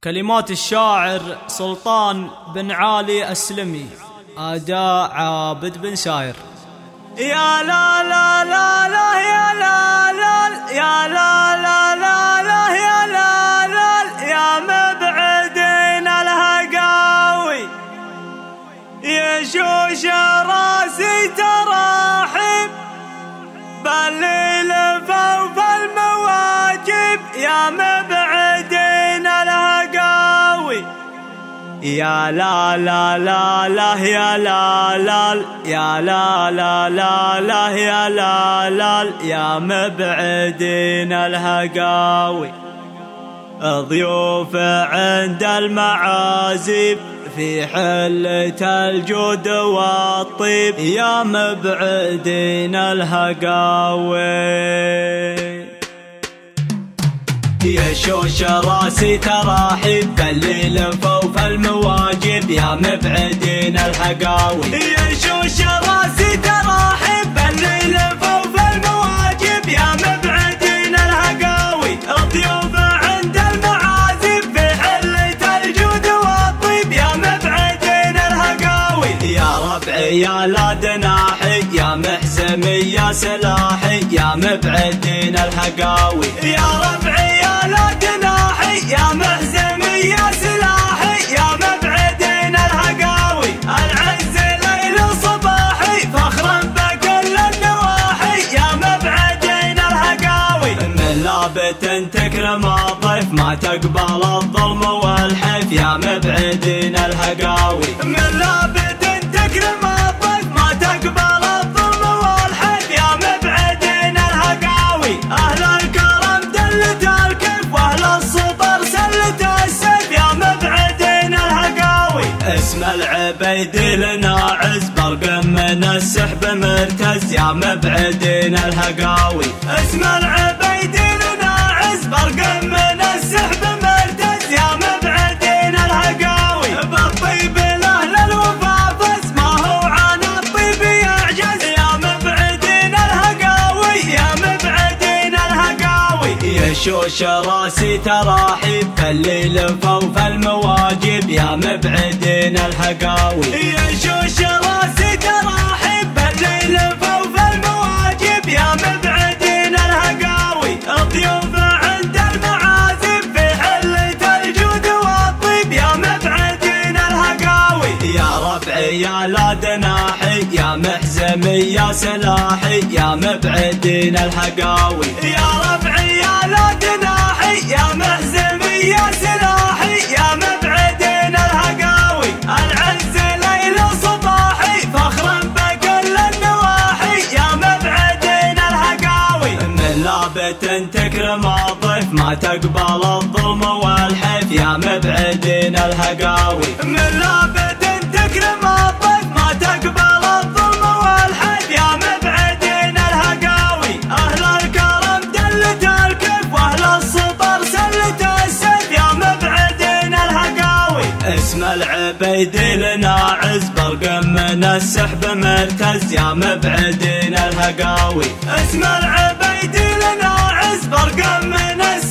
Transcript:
كلمات الشاعر سلطان بن علي أسلمي، أداء عابد بن ساير. يا لا لا لا لا يا لا لا يا لا لا لا لا يا لا لا يا مبعدين الهقاوي يشوش راسي تراحب بالليل فوق المواجب يا مبعدين الهقاوي يا لا لا لا لا يا لا لا يا لا لا لا لا يا لا لا يا مبعدين الهقاوي ضيوف عند المعازيب في حلة الجود والطيب يا مبعدين الهقاوي يشوش راسي تراحب بالليل فوق المواجب يا مبعدين الهقاوي يشوش راسي تراحب بالليل فوق المواجب يا مبعدين الهقاوي الضيوف عند المعازف في حلة الجود والطيب يا مبعدين الهقاوي يا ربعي يا لا دناحي يا محزمي يا سلاحي يا مبعدين الهقاوي يا ربعي لا جناحي يا محزمي يا سلاحي يا مبعدين الهقاوي العز ليل صباحي فخرا بكل النواحي يا مبعدين الهقاوي من لابت تكرم الضيف ما تقبل الظلم والحيف يا مبعدين الهقاوي من لابت تكرم الضيف ما تقبل الظلم والحيف يا مبعدين الهقاوي أهل الكرم دلت واهل السطر سلت السيف يا مبعدين الهقاوي اسم العبيد لنا عز برقم من السحب مرتز يا مبعدين الهقاوي اسم العبيد لنا عز برقم من السحب مرتز يا مبعدين الهقاوي بالطيب لاهل الوفا فز ما هو عن الطيب يعجز يا مبعدين الهقاوي يا مبعدين الهقاوي يشوش راسي تراحب بالليل فوق المواجب يا مبعدين الهقاوي يشوش راسي تراحب بالليل فوق المواجب يا مبعدين الهقاوي الضيوف عند المعازف في حلة الجود والطيب يا مبعدين الهقاوي يا ربعي يا لا دناحي يا محزمي يا سلاحي يا مبعدين الهقاوي يا ربعي يا لا دناحي يا محزمي يا سلاحي يا مبعدين الهقاوي العز ليل صباحي فخرا بكل النواحي يا مبعدين الهقاوي من لابت تكرم الضيف ما تقبل الظلم والحيف يا مبعدين الهقاوي من لابت تكرم الضيف ما تقبل الظلم والحيف يا مبعدين الهقاوي أهل الكرم دلت الكف واهل السطر سلت السيف يا مبعدين الهقاوي اسم العبيد لنا عز برقم من السحب مرتز يا مبعدين الهقاوي اسم العبيد لنا عز برقم من